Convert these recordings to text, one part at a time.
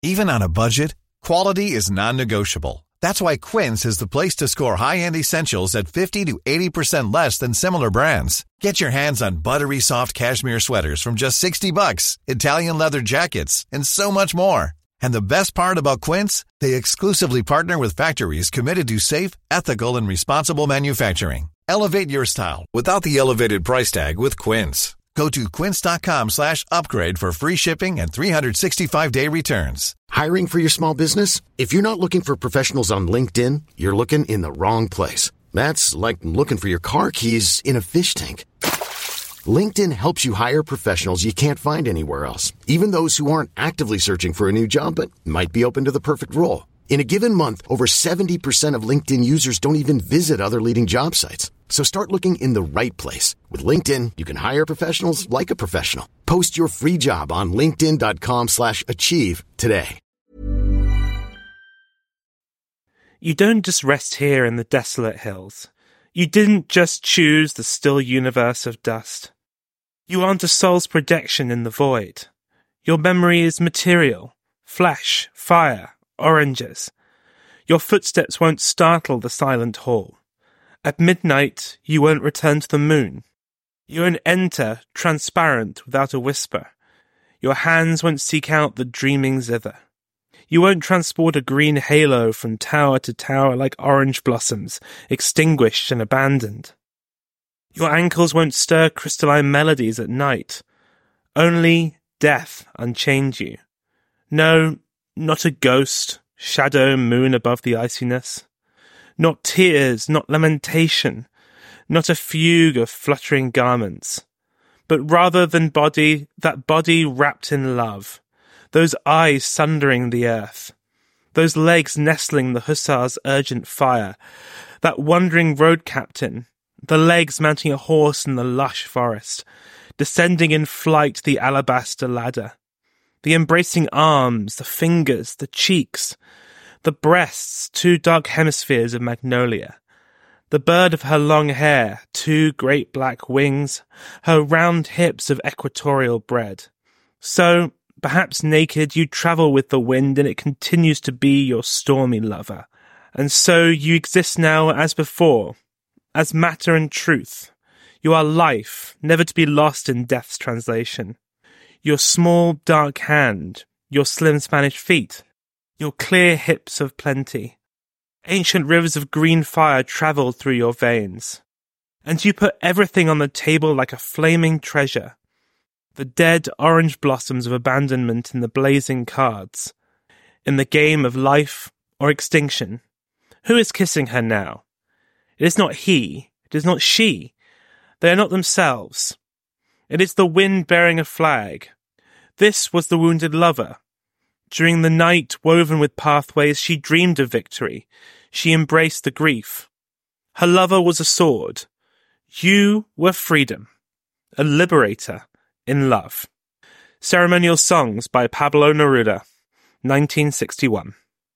Even on a budget, quality is non-negotiable. That's why Quince is the place to score high-end essentials at 50 to 80% less than similar brands. Get your hands on buttery soft cashmere sweaters from just $60, Italian leather jackets, and so much more. And the best part about Quince, they exclusively partner with factories committed to safe, ethical, and responsible manufacturing. Elevate your style without the elevated price tag with Quince. Go to quince.com/upgrade for free shipping and 365-day returns. Hiring for your small business? If you're not looking for professionals on LinkedIn, you're looking in the wrong place. That's like looking for your car keys in a fish tank. LinkedIn helps you hire professionals you can't find anywhere else, even those who aren't actively searching for a new job but might be open to the perfect role. In a given month, over 70% of LinkedIn users don't even visit other leading job sites. So start looking in the right place. With LinkedIn, you can hire professionals like a professional. Post your free job on linkedin.com/achieve today. You don't just rest here in the desolate hills. You didn't just choose the still universe of dust. You aren't a soul's projection in the void. Your memory is material, flesh, fire, oranges. Your footsteps won't startle the silent hall. At midnight, you won't return to the moon. You won't enter transparent without a whisper. Your hands won't seek out the dreaming zither. You won't transport a green halo from tower to tower like orange blossoms, extinguished and abandoned. Your ankles won't stir crystalline melodies at night. Only death unchained you. No, not a ghost, shadow moon above the iciness. Not tears, not lamentation, not a fugue of fluttering garments, but rather than body, that body wrapped in love, those eyes sundering the earth, those legs nestling the hussar's urgent fire, that wandering road captain, the legs mounting a horse in the lush forest, descending in flight the alabaster ladder, the embracing arms, the fingers, the cheeks, the breasts, two dark hemispheres of magnolia, the bird of her long hair, two great black wings, her round hips of equatorial bread. So, perhaps naked, you travel with the wind and it continues to be your stormy lover. And so you exist now as before, as matter and truth. You are life, never to be lost in death's translation. Your small, dark hand, your slim Spanish feet, your clear hips of plenty. Ancient rivers of green fire travel through your veins. And you put everything on the table like a flaming treasure. The dead orange blossoms of abandonment in the blazing cards. In the game of life or extinction. Who is kissing her now? It is not he. It is not she. They are not themselves. It is the wind bearing a flag. This was the wounded lover. During the night woven with pathways, she dreamed of victory. She embraced the grief. Her lover was a sword. You were freedom, a liberator in love. Ceremonial Songs by Pablo Neruda, 1961.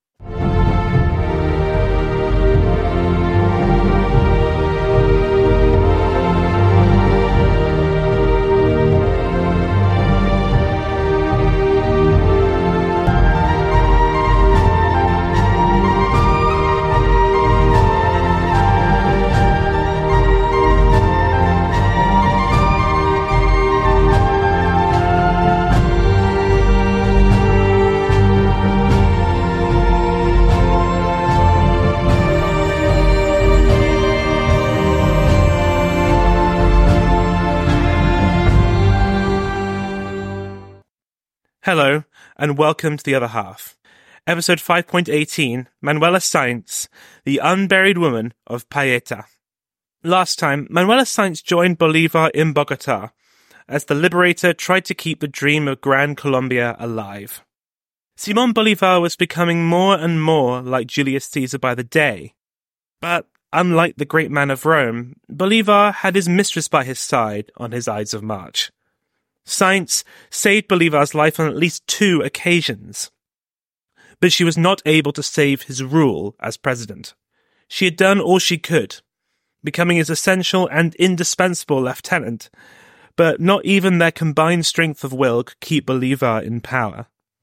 Hello, and welcome to The Other Half. Episode 5.18, Manuela Sainz, the unburied woman of Paeta. Last time, Manuela Sainz joined Bolivar in Bogota, as the liberator tried to keep the dream of Gran Colombia alive. Simón Bolívar was becoming more and more like Julius Caesar by the day. But, unlike the great man of Rome, Bolívar had his mistress by his side on his Ides of March. Sainz saved Bolívar's life on at least 2 occasions. But she was not able to save his rule as president. She had done all she could, becoming his essential and indispensable lieutenant, but not even their combined strength of will could keep Bolívar in power.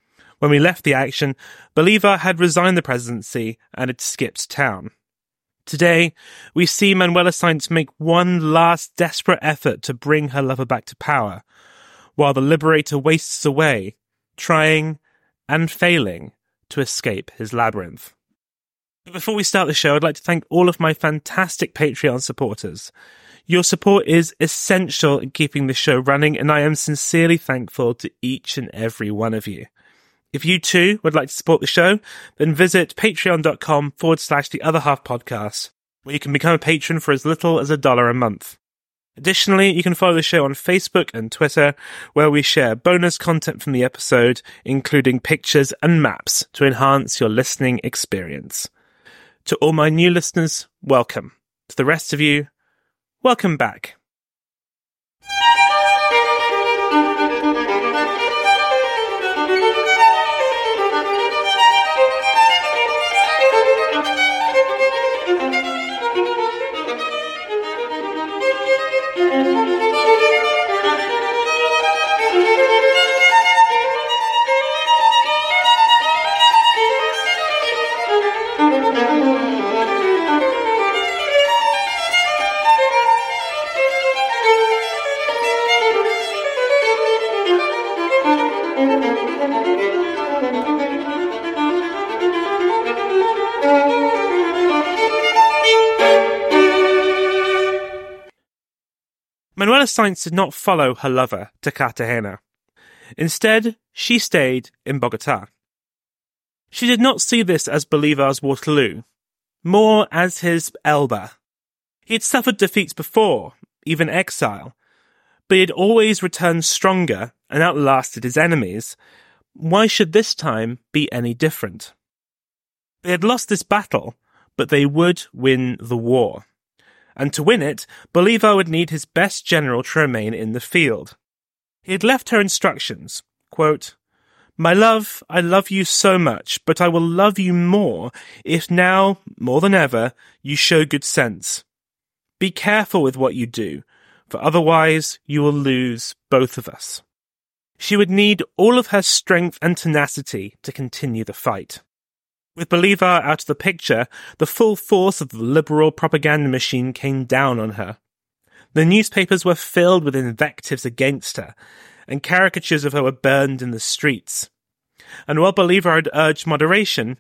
When we left the action, Bolívar had resigned the presidency and had skipped town. Today, we see Manuela Sáenz make one last desperate effort to bring her lover back to power, while the liberator wastes away, trying and failing to escape his labyrinth. But before we start the show, I'd like to thank all of my fantastic Patreon supporters. Your support is essential in keeping the show running, and I am sincerely thankful to each and every one of you. If you too would like to support the show, then visit patreon.com/The Other Half Podcast, where you can become a patron for as little as $1 a month. Additionally, you can follow the show on Facebook and Twitter, where we share bonus content from the episode, including pictures and maps to enhance your listening experience. To all my new listeners, welcome. To the rest of you, welcome back. Manuela Sáenz did not follow her lover to Cartagena. Instead, she stayed in Bogotá. She did not see this as Bolívar's Waterloo, more as his Elba. He had suffered defeats before, even exile, but he had always returned stronger and outlasted his enemies. Why should this time be any different? They had lost this battle, but they would win the war. And to win it, Bolívar would need his best general to remain in the field. He had left her instructions, quote, "My love, I love you so much, but I will love you more if now, more than ever, you show good sense. Be careful with what you do, for otherwise you will lose both of us." She would need all of her strength and tenacity to continue the fight. With Bolívar out of the picture, the full force of the liberal propaganda machine came down on her. The newspapers were filled with invectives against her, and caricatures of her were burned in the streets. And while Bolívar had urged moderation,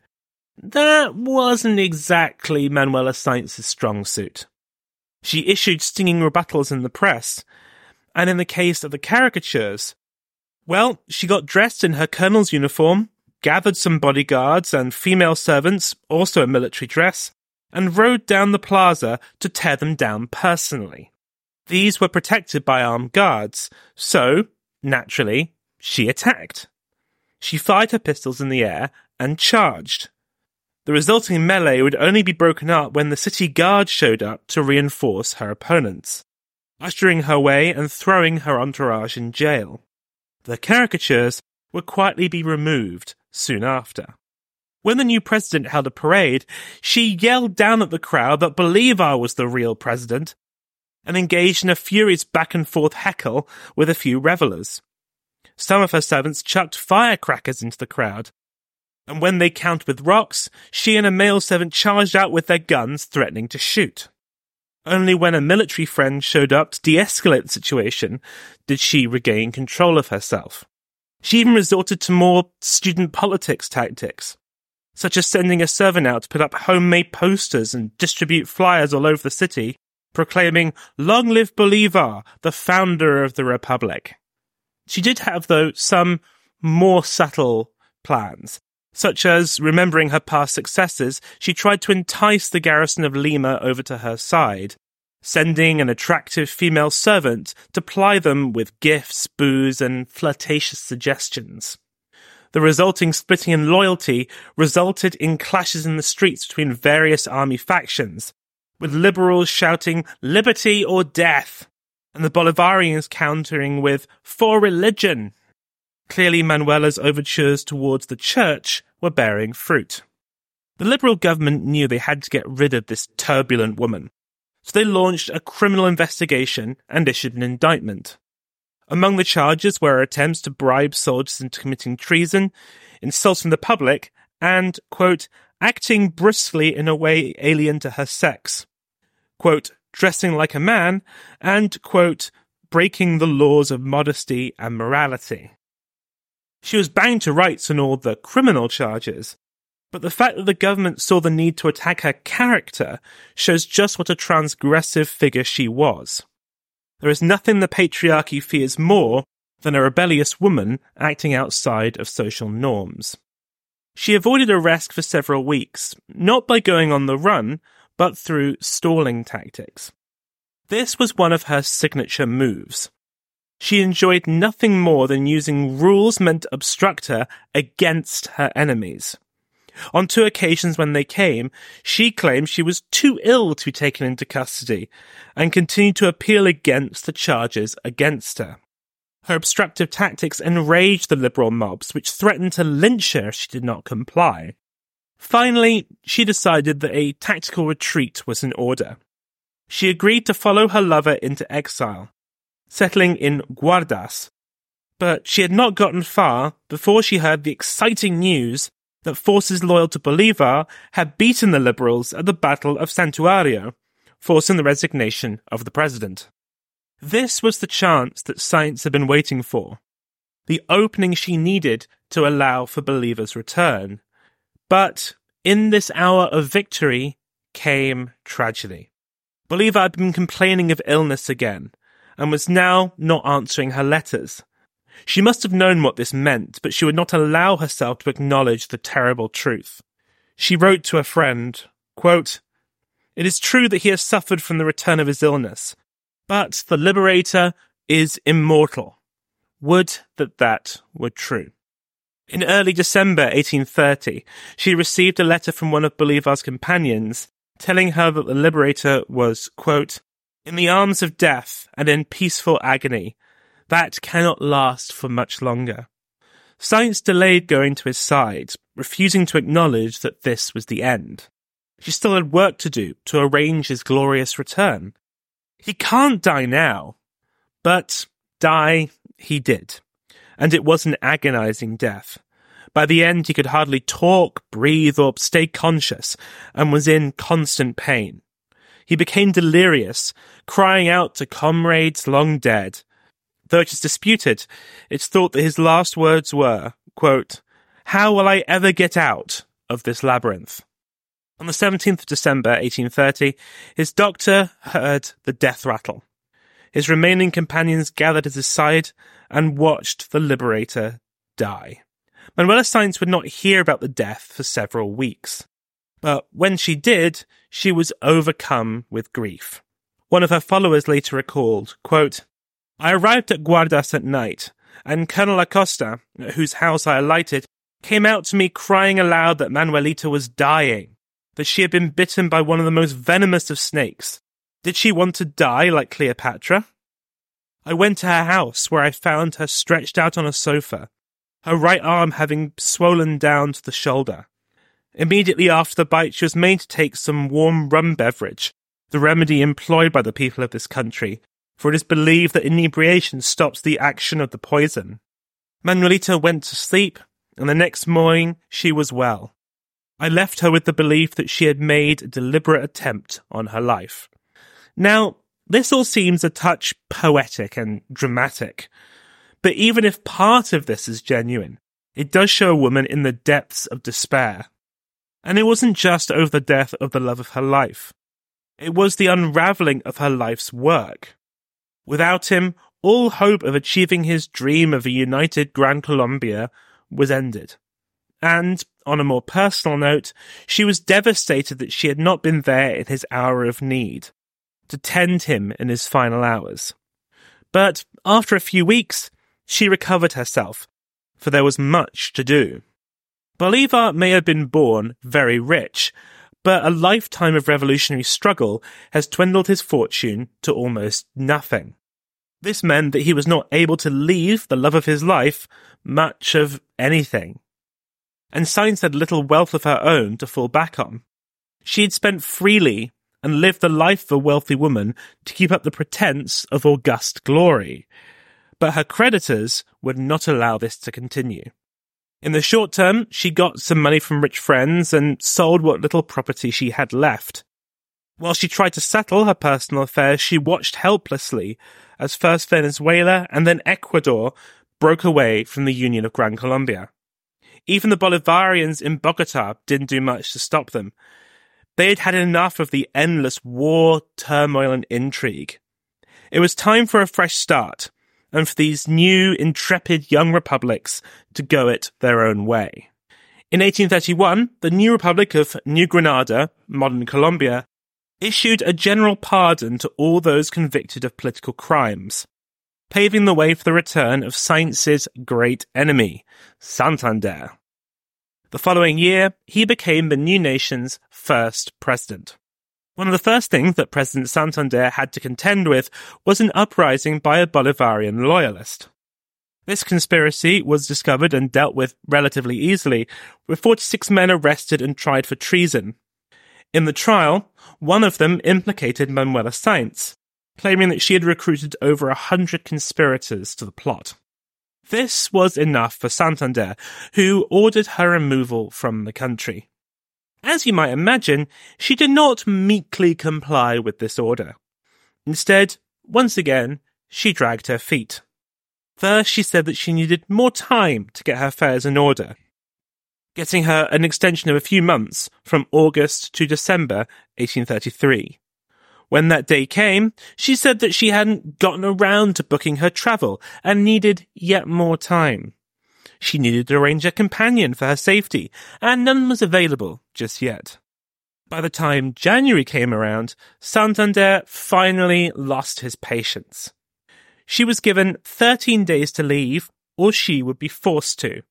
that wasn't exactly Manuela Sáenz's strong suit. She issued stinging rebuttals in the press, and in the case of the caricatures, well, she got dressed in her colonel's uniform, gathered some bodyguards and female servants, also in military dress, and rode down the plaza to tear them down personally. These were protected by armed guards, so, naturally, she attacked. She fired her pistols in the air and charged. The resulting melee would only be broken up when the city guard showed up to reinforce her opponents, ushering her way and throwing her entourage in jail. The caricatures would quietly be removed soon after. When the new president held a parade, she yelled down at the crowd that Bolívar was the real president and engaged in a furious back-and-forth heckle with a few revelers. Some of her servants chucked firecrackers into the crowd, and when they countered with rocks, she and a male servant charged out with their guns, threatening to shoot. Only when a military friend showed up to de-escalate the situation did she regain control of herself. She even resorted to more student politics tactics, such as sending a servant out to put up homemade posters and distribute flyers all over the city, proclaiming, "Long live Bolívar, the founder of the Republic." She did have, though, some more subtle plans, such as, remembering her past successes, she tried to entice the garrison of Lima over to her side, sending an attractive female servant to ply them with gifts, booze, and flirtatious suggestions. The resulting splitting in loyalty resulted in clashes in the streets between various army factions, with liberals shouting "liberty or death," and the Bolivarians countering with "for religion." Clearly, Manuela's overtures towards the church were bearing fruit. The liberal government knew they had to get rid of this turbulent woman, so they launched a criminal investigation and issued an indictment. Among the charges were attempts to bribe soldiers into committing treason, insulting the public, and, quote, acting brusquely in a way alien to her sex, quote, dressing like a man, and, quote, breaking the laws of modesty and morality. She was banged to rights on all the criminal charges, but the fact that the government saw the need to attack her character shows just what a transgressive figure she was. There is nothing the patriarchy fears more than a rebellious woman acting outside of social norms. She avoided arrest for several weeks, not by going on the run, but through stalling tactics. This was one of her signature moves. She enjoyed nothing more than using rules meant to obstruct her against her enemies. On 2 occasions when they came, she claimed she was too ill to be taken into custody and continued to appeal against the charges against her. Her obstructive tactics enraged the liberal mobs, which threatened to lynch her if she did not comply. Finally, she decided that a tactical retreat was in order. She agreed to follow her lover into exile, settling in Guardas, but she had not gotten far before she heard the exciting news that forces loyal to Bolívar had beaten the liberals at the Battle of Santuario, forcing the resignation of the president. This was the chance that Sáenz had been waiting for, the opening she needed to allow for Bolívar's return. But in this hour of victory came tragedy. Bolívar had been complaining of illness again, and was now not answering her letters. She must have known what this meant, but she would not allow herself to acknowledge the terrible truth. She wrote to a friend, quote, "It is true that he has suffered from the return of his illness, but the liberator is immortal. Would that that were true." In early December 1830, she received a letter from one of Bolívar's companions telling her that the liberator was, quote, "in the arms of death and in peaceful agony. That cannot last for much longer." Sáenz delayed going to his side, refusing to acknowledge that this was the end. She still had work to do to arrange his glorious return. He can't die now, but die he did, and it was an agonizing death. By the end, he could hardly talk, breathe, or stay conscious, and was in constant pain. He became delirious, crying out to comrades long dead. Though it is disputed, it's thought that his last words were, quote, "How will I ever get out of this labyrinth?" On the 17th of December 1830, his doctor heard the death rattle. His remaining companions gathered at his side and watched the liberator die. Manuela Sáenz would not hear about the death for several weeks. But when she did, she was overcome with grief. One of her followers later recalled, quote, "I arrived at Guardas at night, and Colonel Acosta, at whose house I alighted, came out to me crying aloud that Manuelita was dying, that she had been bitten by one of the most venomous of snakes. Did she want to die like Cleopatra? I went to her house, where I found her stretched out on a sofa, her right arm having swollen down to the shoulder. Immediately after the bite, she was made to take some warm rum beverage, the remedy employed by the people of this country, for it is believed that inebriation stops the action of the poison. Manuelita went to sleep, and the next morning she was well. I left her with the belief that she had made a deliberate attempt on her life." Now, this all seems a touch poetic and dramatic, but even if part of this is genuine, it does show a woman in the depths of despair. And it wasn't just over the death of the love of her life. It was the unravelling of her life's work. Without him, all hope of achieving his dream of a united Gran Colombia was ended. And, on a more personal note, she was devastated that she had not been there in his hour of need, to tend him in his final hours. But after a few weeks, she recovered herself, for there was much to do. Bolívar may have been born very rich, but a lifetime of revolutionary struggle has dwindled his fortune to almost nothing. This meant that he was not able to leave the love of his life much of anything. And Sáenz had little wealth of her own to fall back on. She had spent freely and lived the life of a wealthy woman to keep up the pretense of august glory. but her creditors would not allow this to continue. In the short term, she got some money from rich friends and sold what little property she had left. While she tried to settle her personal affairs, she watched helplessly as first Venezuela and then Ecuador broke away from the Union of Gran Colombia. Even the Bolivarians in Bogota didn't do much to stop them. They had had enough of the endless war, turmoil, and intrigue. It was time for a fresh start, and for these new, intrepid young republics to go it their own way. In 1831, the new Republic of New Granada, modern Colombia, issued a general pardon to all those convicted of political crimes, paving the way for the return of Sainz's great enemy, Santander. The following year, he became the new nation's first president. One of the first things that President Santander had to contend with was an uprising by a Bolivarian loyalist. This conspiracy was discovered and dealt with relatively easily, with 46 men arrested and tried for treason. In the trial, one of them implicated Manuela Sainz, claiming that she had recruited over 100 conspirators to the plot. This was enough for Santander, who ordered her removal from the country. As you might imagine, she did not meekly comply with this order. Instead, once again, she dragged her feet. First, she said that she needed more time to get her affairs in order, getting her an extension of a few months from August to December 1833. When that day came, she said that she hadn't gotten around to booking her travel and needed yet more time. She needed to arrange a companion for her safety, and none was available just yet. By the time January came around, Santander finally lost his patience. She was given 13 days to leave, or she would be forced to.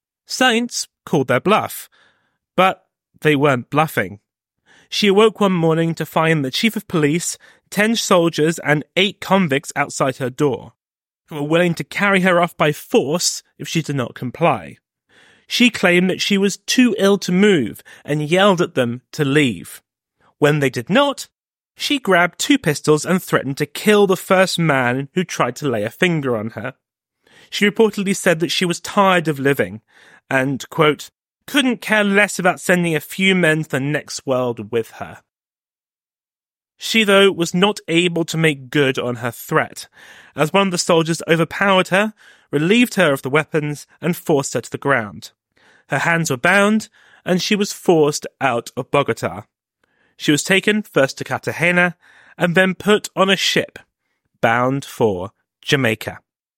Sainz called their bluff, but they weren't bluffing. She awoke one morning to find the chief of police, 10 soldiers, and 8 convicts outside her door, who were willing to carry her off by force if she did not comply. She claimed that she was too ill to move and yelled at them to leave. When they did not, she grabbed 2 pistols and threatened to kill the first man who tried to lay a finger on her. She reportedly said that she was tired of living and, quote, couldn't care less about sending a few men to the next world with her. She, though, was not able to make good on her threat, as one of the soldiers overpowered her, relieved her of the weapons, and forced her to the ground. Her hands were bound, and she was forced out of Bogota. She was taken first to Cartagena, and then put on a ship, bound for Jamaica.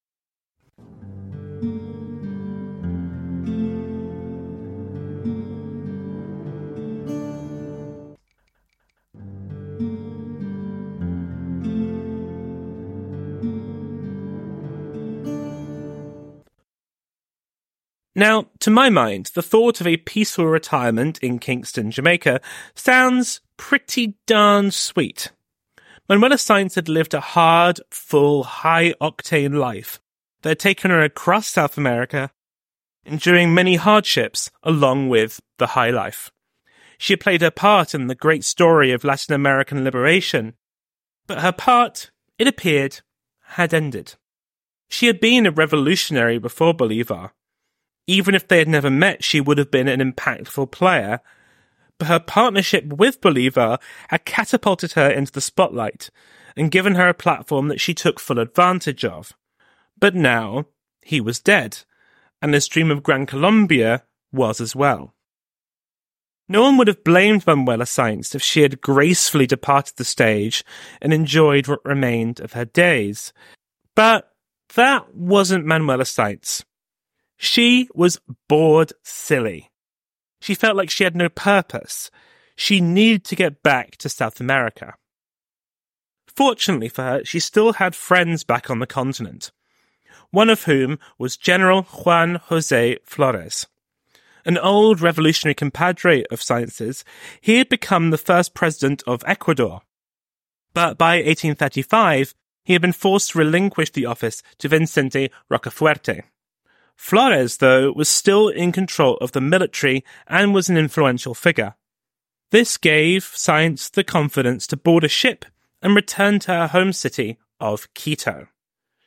Now, to my mind, the thought of a peaceful retirement in Kingston, Jamaica, sounds pretty darn sweet. Manuela Sainz had lived a hard, full, high-octane life that had taken her across South America, enduring many hardships along with the high life. She had played her part in the great story of Latin American liberation, but her part, it appeared, had ended. She had been a revolutionary before Bolivar. Even if they had never met, she would have been an impactful player. But her partnership with Bolivar had catapulted her into the spotlight and given her a platform that she took full advantage of. But now, he was dead, and his dream of Gran Colombia was as well. No one would have blamed Manuela Sainz if she had gracefully departed the stage and enjoyed what remained of her days. But that wasn't Manuela Sainz. She was bored silly. She felt like she had no purpose. She needed to get back to South America. Fortunately for her, she still had friends back on the continent, one of whom was General Juan José Flores. An old revolutionary compadre of Sainz's, he had become the first president of Ecuador. But by 1835, he had been forced to relinquish the office to Vicente Rocafuerte. Flores, though, was still in control of the military and was an influential figure. This gave Sainz the confidence to board a ship and return to her home city of Quito.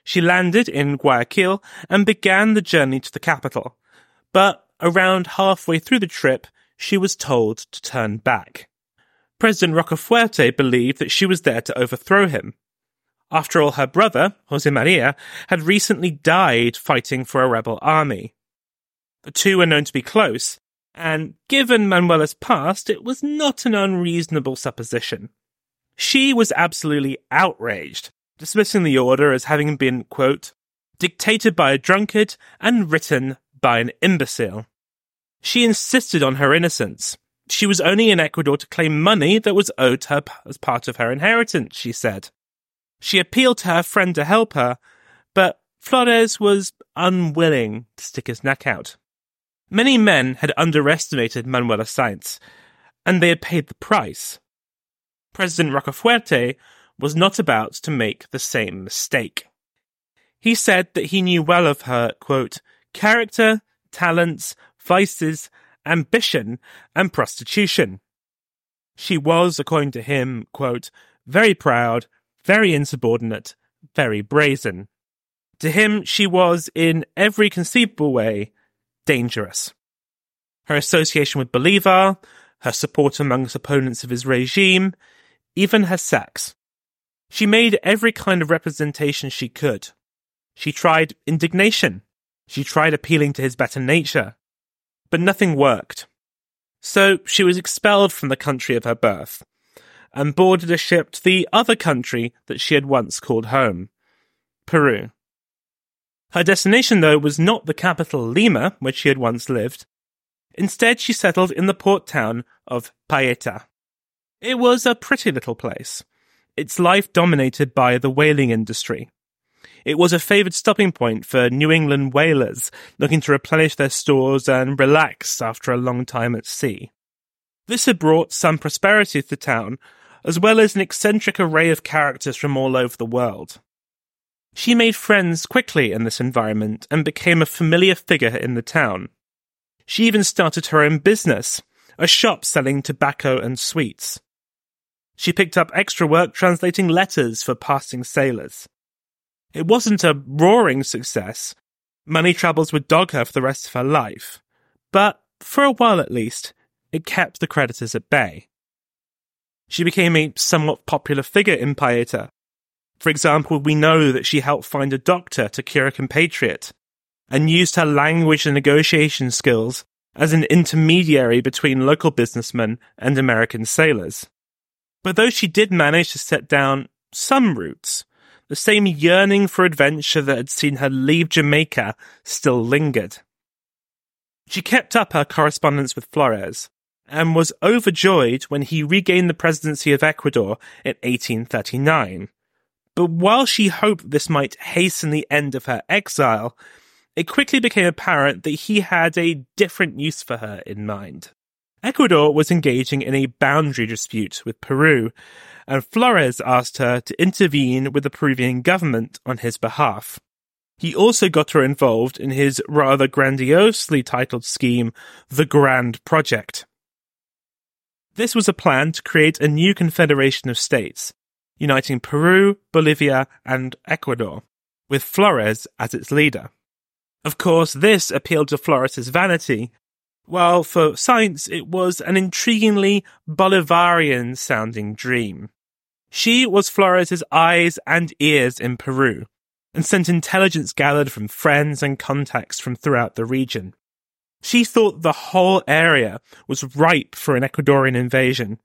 She landed in Guayaquil and began the journey to the capital. But around halfway through the trip, she was told to turn back. President Rocafuerte believed that she was there to overthrow him. After all, her brother, Jose Maria, had recently died fighting for a rebel army. The two were known to be close, and given Manuela's past, it was not an unreasonable supposition. She was absolutely outraged, dismissing the order as having been, quote, dictated by a drunkard and written by an imbecile. She insisted on her innocence. She was only in Ecuador to claim money that was owed her as part of her inheritance, she said. She appealed to her friend to help her, but Flores was unwilling to stick his neck out. Many men had underestimated Manuela Sáenz, and they had paid the price. President Rocafuerte was not about to make the same mistake. He said that he knew well of her, quote, character, talents, vices, ambition, and prostitution. She was, according to him, quote, very proud, very insubordinate, very brazen. To him, she was, in every conceivable way, dangerous. Her association with Bolívar, her support amongst opponents of his regime, even her sex. She made every kind of representation she could. She tried indignation. She tried appealing to his better nature. But nothing worked. So she was expelled from the country of her birth, and boarded a ship to the other country that she had once called home, Peru. Her destination, though, was not the capital Lima, where she had once lived. Instead, she settled in the port town of Paita. It was a pretty little place, its life dominated by the whaling industry. It was a favoured stopping point for New England whalers looking to replenish their stores and relax after a long time at sea. This had brought some prosperity to the town, as well as an eccentric array of characters from all over the world. She made friends quickly in this environment and became a familiar figure in the town. She even started her own business, a shop selling tobacco and sweets. She picked up extra work translating letters for passing sailors. It wasn't a roaring success. Money troubles would dog her for the rest of her life. But, for a while at least, it kept the creditors at bay. She became a somewhat popular figure in Paita. For example, we know that she helped find a doctor to cure a compatriot, and used her language and negotiation skills as an intermediary between local businessmen and American sailors. But though she did manage to set down some roots, the same yearning for adventure that had seen her leave Jamaica still lingered. She kept up her correspondence with Flores, and was overjoyed when he regained the presidency of Ecuador in 1839. But while she hoped this might hasten the end of her exile, it quickly became apparent that he had a different use for her in mind. Ecuador was engaging in a boundary dispute with Peru, and Flores asked her to intervene with the Peruvian government on his behalf. He also got her involved in his rather grandiosely titled scheme, the Grand Project. This was a plan to create a new confederation of states, uniting Peru, Bolivia, and Ecuador, with Flores as its leader. Of course, this appealed to Flores's vanity, while for Sáenz it was an intriguingly Bolivarian-sounding dream. She was Flores's eyes and ears in Peru, and sent intelligence gathered from friends and contacts from throughout the region. She thought the whole area was ripe for an Ecuadorian invasion,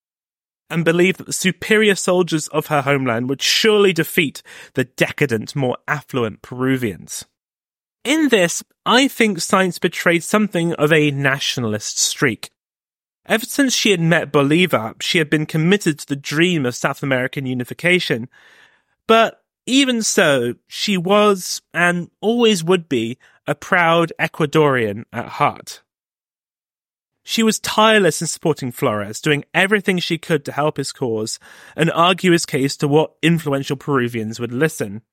and believed that the superior soldiers of her homeland would surely defeat the decadent, more affluent Peruvians. In this, I think Sáenz betrayed something of a nationalist streak. Ever since she had met Bolívar, she had been committed to the dream of South American unification. But even so, she was, and always would be, a proud Ecuadorian at heart. She was tireless in supporting Flores, doing everything she could to help his cause and argue his case to what influential Peruvians would listen.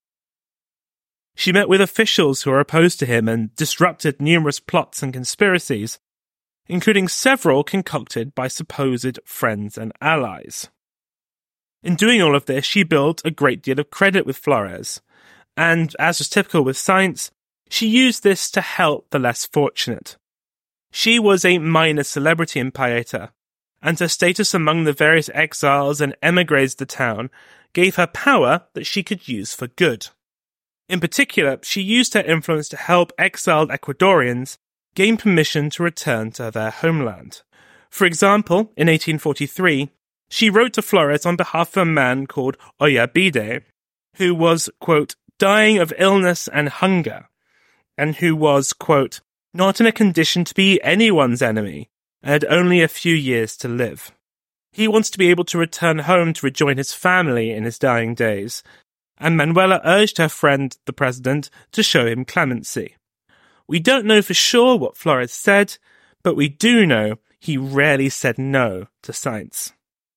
She met with officials who were opposed to him and disrupted numerous plots and conspiracies, including several concocted by supposed friends and allies. In doing all of this, she built a great deal of credit with Flores, and as was typical with science, she used this to help the less fortunate. She was a minor celebrity in Paeta, and her status among the various exiles and emigres of the town gave her power that she could use for good. In particular, she used her influence to help exiled Ecuadorians gain permission to return to their homeland. For example, in 1843, she wrote to Flores on behalf of a man called Oyarbide, who was, quote, dying of illness and hunger, and who was, quote, not in a condition to be anyone's enemy, and had only a few years to live. He wants to be able to return home to rejoin his family in his dying days, and Manuela urged her friend, the president, to show him clemency. We don't know for sure what Flores said, but we do know he rarely said no to science.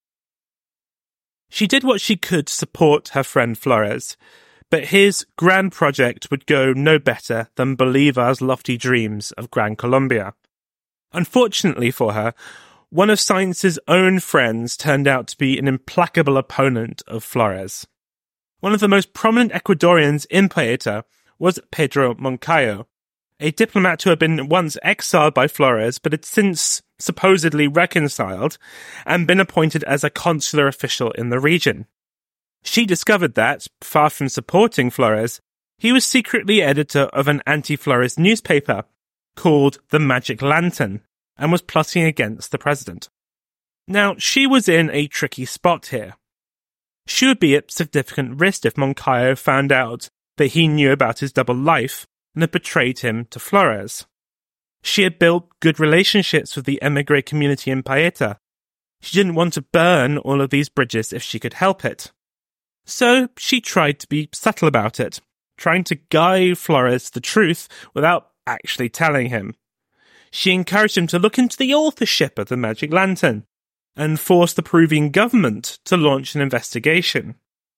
She did what she could to support her friend Flores, but his grand project would go no better than Bolivar's lofty dreams of Gran Colombia. Unfortunately for her, one of science's own friends turned out to be an implacable opponent of Flores. One of the most prominent Ecuadorians in Paeta was Pedro Moncayo, a diplomat who had been once exiled by Flores but had since supposedly reconciled and been appointed as a consular official in the region. She discovered that, far from supporting Flores, he was secretly editor of an anti-Flores newspaper called The Magic Lantern and was plotting against the president. Now, she was in a tricky spot here. She would be at significant risk if Moncayo found out that he knew about his double life and had betrayed him to Flores. She had built good relationships with the emigre community in Paeta. She didn't want to burn all of these bridges if she could help it. So she tried to be subtle about it, trying to guide Flores the truth without actually telling him. She encouraged him to look into the authorship of the Magic Lantern and forced the Peruvian government to launch an investigation.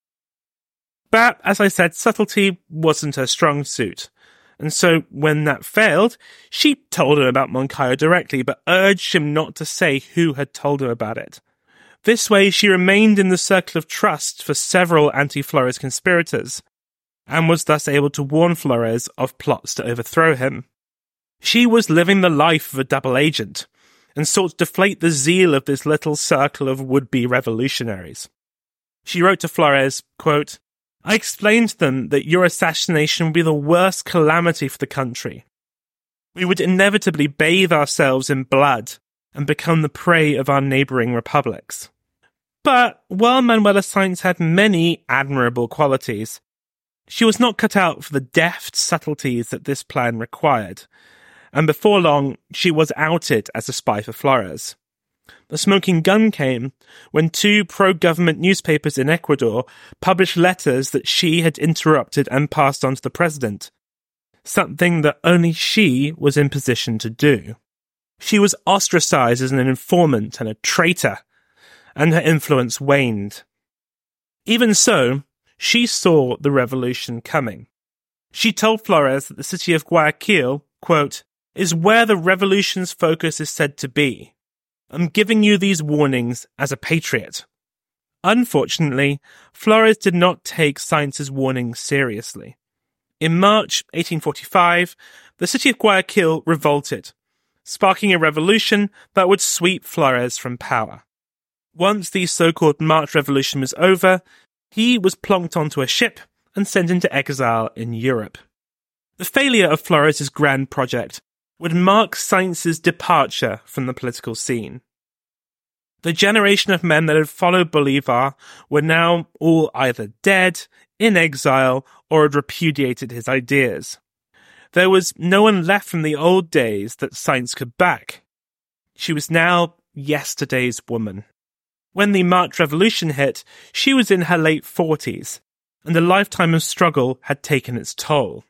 But, as I said, subtlety wasn't her strong suit. And so, when that failed, she told him about Moncayo directly, but urged him not to say who had told her about it. This way, she remained in the circle of trust for several anti-Flores conspirators, and was thus able to warn Flores of plots to overthrow him. She was living the life of a double agent, and sought to deflate the zeal of this little circle of would-be revolutionaries. She wrote to Flores, quote, I explained to them that your assassination would be the worst calamity for the country. We would inevitably bathe ourselves in blood and become the prey of our neighbouring republics. But while Manuela Sáenz had many admirable qualities, she was not cut out for the deft subtleties that this plan required, and before long she was outed as a spy for Flores. The smoking gun came when two pro-government newspapers in Ecuador published letters that she had interrupted and passed on to the president, something that only she was in position to do. She was ostracized as an informant and a traitor, and her influence waned. Even so, she saw the revolution coming. She told Flores that the city of Guayaquil, quote, is where the revolution's focus is said to be. I'm giving you these warnings as a patriot. Unfortunately, Flores did not take Sáenz's warnings seriously. In March 1845, the city of Guayaquil revolted, sparking a revolution that would sweep Flores from power. Once the so-called March Revolution was over, he was plonked onto a ship and sent into exile in Europe. The failure of Flores' grand project would mark Sáenz's departure from the political scene. The generation of men that had followed Bolívar were now all either dead, in exile, or had repudiated his ideas. There was no one left from the old days that Sáenz could back. She was now yesterday's woman. When the March Revolution hit, she was in her late 40s, and a lifetime of struggle had taken its toll.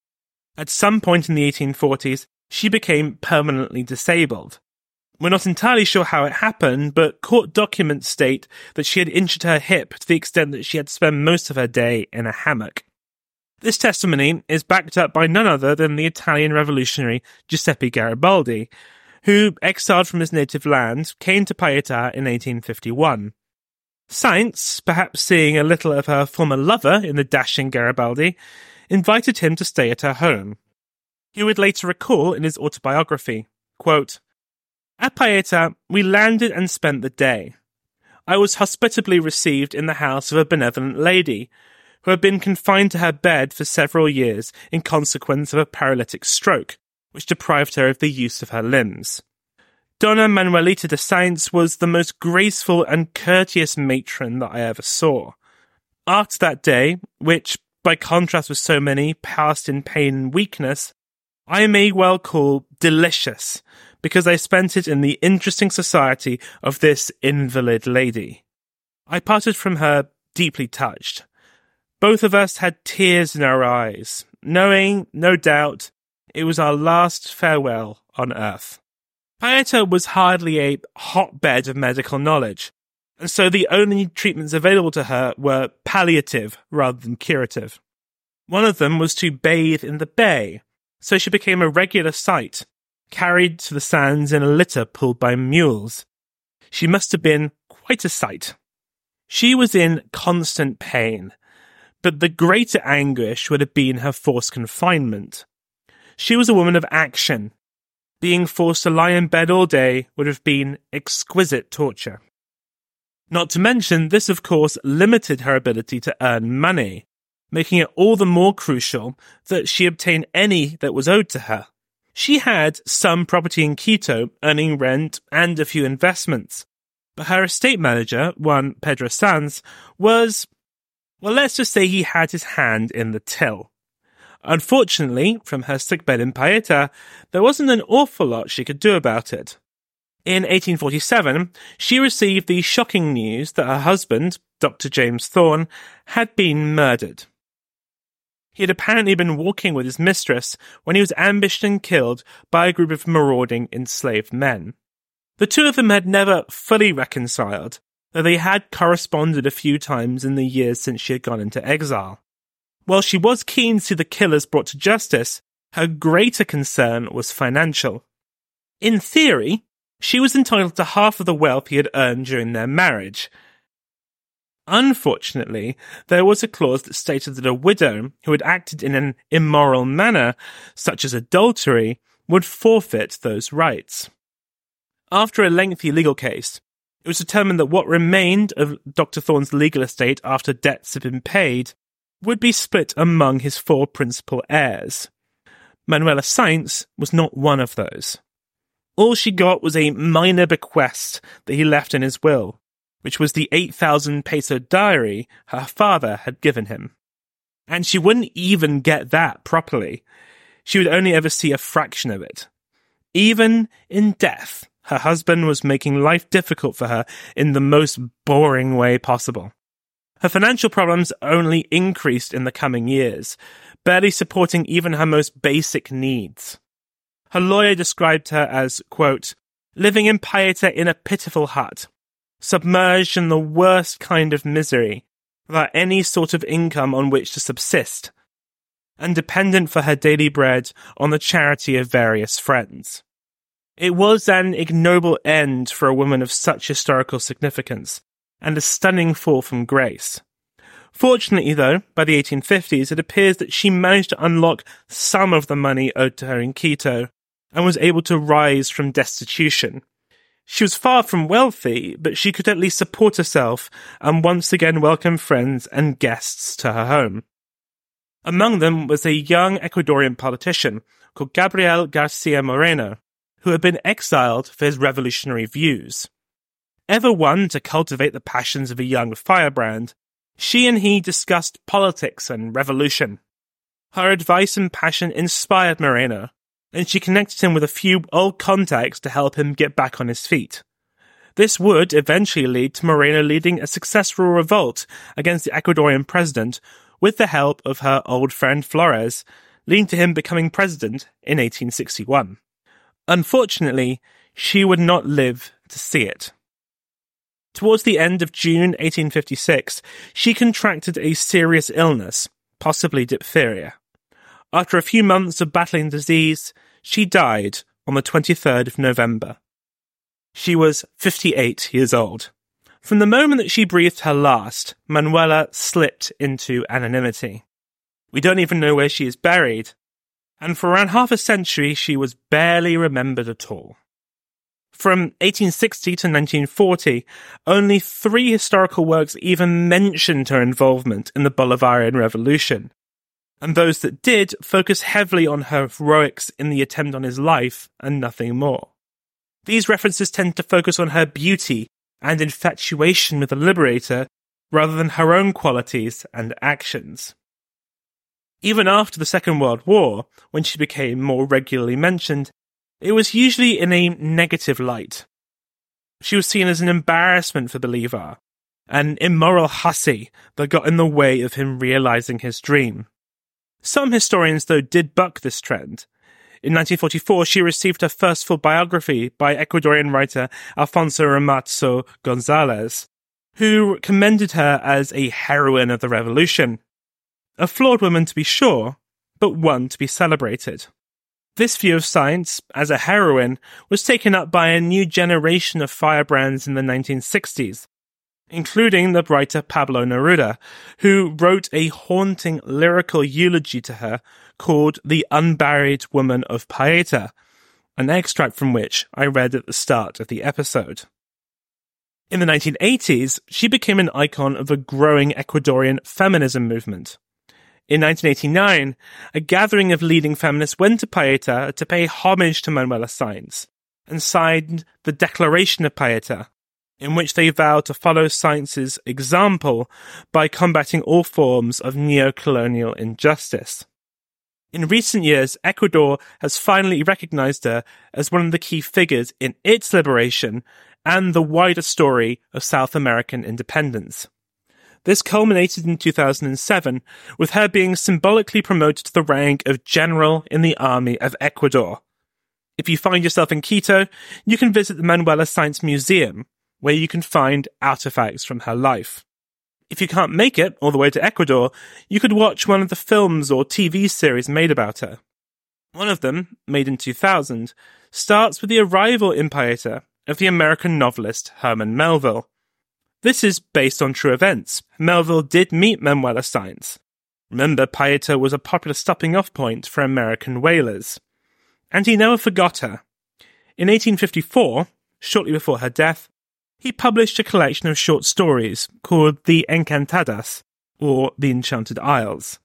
At some point in the 1840s, she became permanently disabled. We're not entirely sure how it happened, but court documents state that she had injured her hip to the extent that she had to spend most of her day in a hammock. This testimony is backed up by none other than the Italian revolutionary Giuseppe Garibaldi, who, exiled from his native land, came to Paeta in 1851. Sainz, perhaps seeing a little of her former lover in the dashing Garibaldi, invited him to stay at her home. He would later recall in his autobiography, quote, "At Paeta, we landed and spent the day. I was hospitably received in the house of a benevolent lady, who had been confined to her bed for several years in consequence of a paralytic stroke, which deprived her of the use of her limbs. Donna Manuelita de Sainz was the most graceful and courteous matron that I ever saw. After that day, which, by contrast with so many, passed in pain and weakness, I may well call delicious, because I spent it in the interesting society of this invalid lady. I parted from her deeply touched. Both of us had tears in our eyes, knowing, no doubt, it was our last farewell on earth." Paeta was hardly a hotbed of medical knowledge, and so the only treatments available to her were palliative rather than curative. One of them was to bathe in the bay, so she became a regular sight, carried to the sands in a litter pulled by mules. She must have been quite a sight. She was in constant pain, but the greater anguish would have been her forced confinement. She was a woman of action. Being forced to lie in bed all day would have been exquisite torture. Not to mention, this of course limited her ability to earn money, making it all the more crucial that she obtain any that was owed to her. She had some property in Quito, earning rent and a few investments, but her estate manager, one Pedro Sanz, was, well, let's just say he had his hand in the till. Unfortunately, from her sickbed in Paeta, there wasn't an awful lot she could do about it. In 1847, she received the shocking news that her husband, Dr. James Thorne, had been murdered. He had apparently been walking with his mistress when he was ambushed and killed by a group of marauding enslaved men. The two of them had never fully reconciled, though they had corresponded a few times in the years since she had gone into exile. While she was keen to see the killers brought to justice, her greater concern was financial. In theory, she was entitled to half of the wealth he had earned during their marriage. Unfortunately, there was a clause that stated that a widow who had acted in an immoral manner, such as adultery, would forfeit those rights. After a lengthy legal case, it was determined that what remained of Dr. Thorne's legal estate after debts had been paid would be split among his four principal heirs. Manuela Sainz was not one of those. All she got was a minor bequest that he left in his will, which was the 8,000 peso diary her father had given him. And she wouldn't even get that properly. She would only ever see a fraction of it. Even in death, her husband was making life difficult for her in the most boring way possible. Her financial problems only increased in the coming years, barely supporting even her most basic needs. Her lawyer described her as, quote, "living in Paeta in a pitiful hut, submerged in the worst kind of misery, without any sort of income on which to subsist, and dependent for her daily bread on the charity of various friends." It was an ignoble end for a woman of such historical significance, and a stunning fall from grace. Fortunately, though, by the 1850s, it appears that she managed to unlock some of the money owed to her in Quito, and was able to rise from destitution. She was far from wealthy, but she could at least support herself and once again welcome friends and guests to her home. Among them was a young Ecuadorian politician called Gabriel Garcia Moreno, who had been exiled for his revolutionary views. Ever one to cultivate the passions of a young firebrand, she and he discussed politics and revolution. Her advice and passion inspired Moreno, and she connected him with a few old contacts to help him get back on his feet. This would eventually lead to Moreno leading a successful revolt against the Ecuadorian president with the help of her old friend Flores, leading to him becoming president in 1861. Unfortunately, she would not live to see it. Towards the end of June 1856, she contracted a serious illness, possibly diphtheria. After a few months of battling disease, she died on the 23rd of November. She was 58 years old. From the moment that she breathed her last, Manuela slipped into anonymity. We don't even know where she is buried, and for around half a century she was barely remembered at all. From 1860 to 1940, only 3 historical works even mentioned her involvement in the Bolivarian Revolution, and those that did focus heavily on her heroics in the attempt on his life and nothing more. These references tend to focus on her beauty and infatuation with the liberator rather than her own qualities and actions. Even after the Second World War, when she became more regularly mentioned, it was usually in a negative light. She was seen as an embarrassment for Bolivar, an immoral hussy that got in the way of him realizing his dream. Some historians, though, did buck this trend. In 1944, she received her first full biography by Ecuadorian writer Alfonso Ramazo Gonzalez, who commended her as a heroine of the revolution. A flawed woman to be sure, but one to be celebrated. This view of science, as a heroine, was taken up by a new generation of firebrands in the 1960s, including the writer Pablo Neruda, who wrote a haunting lyrical eulogy to her called The Unburied Woman of Paeta, an extract from which I read at the start of the episode. In the 1980s, she became an icon of a growing Ecuadorian feminism movement. In 1989, a gathering of leading feminists went to Paeta to pay homage to Manuela Sáenz and signed the Declaration of Paeta, in which they vowed to follow Sáenz's example by combating all forms of neo-colonial injustice. In recent years, Ecuador has finally recognized her as one of the key figures in its liberation and the wider story of South American independence. This culminated in 2007, with her being symbolically promoted to the rank of General in the Army of Ecuador. If you find yourself in Quito, you can visit the Manuela Sáenz Museum, where you can find artifacts from her life. If you can't make it all the way to Ecuador, you could watch one of the films or TV series made about her. One of them, made in 2000, starts with the arrival in Paeta of the American novelist Herman Melville. This is based on true events. Melville did meet Manuela Sáenz. Remember, Paeta was a popular stopping-off point for American whalers. And he never forgot her. In 1854, shortly before her death, he published a collection of short stories called The Encantadas, or The Enchanted Isles.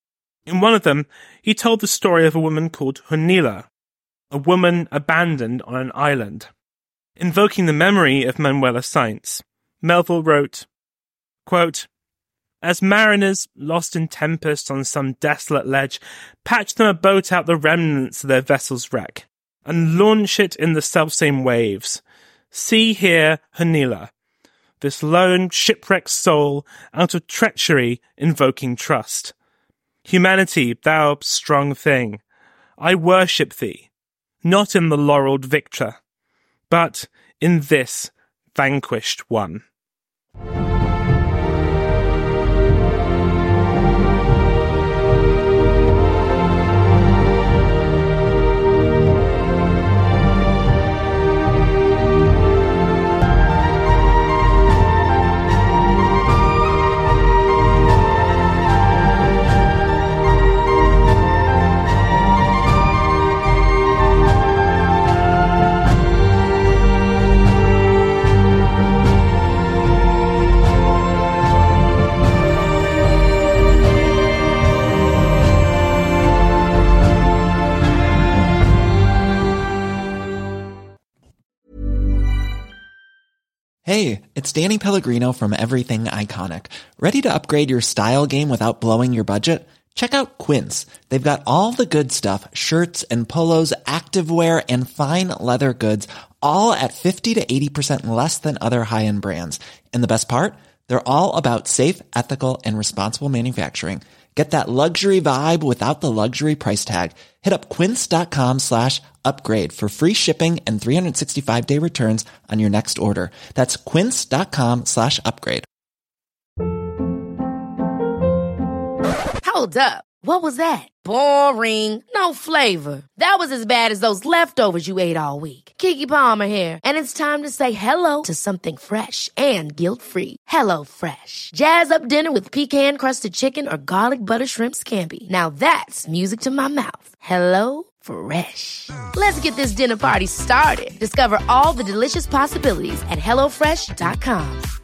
In one of them, he told the story of a woman called Junila, a woman abandoned on an island. Invoking the memory of Manuela Sáenz, Melville wrote, quote, "As mariners, lost in tempest on some desolate ledge, patch them a boat out the remnants of their vessel's wreck, and launch it in the selfsame waves. See here Junila, this lone shipwrecked soul, out of treachery invoking trust. Humanity, thou strong thing, I worship thee, not in the laurelled victor, but in this vanquished one." Hey, it's Danny Pellegrino from Everything Iconic. Ready to upgrade your style game without blowing your budget? Check out Quince. They've got all the good stuff, shirts and polos, activewear, and fine leather goods, all at 50 to 80% less than other high-end brands. And the best part? They're all about safe, ethical, and responsible manufacturing. Get that luxury vibe without the luxury price tag. Hit up quince.com/upgrade for free shipping and 365-day returns on your next order. That's quince.com/upgrade. Hold up. What was that? Boring. No flavor. That was as bad as those leftovers you ate all week. Keke Palmer here, and it's time to say hello to something fresh and guilt-free. Hello Fresh. Jazz up dinner with pecan-crusted chicken or garlic butter shrimp scampi. Now that's music to my mouth. Hello Fresh. Let's get this dinner party started. Discover all the delicious possibilities at HelloFresh.com.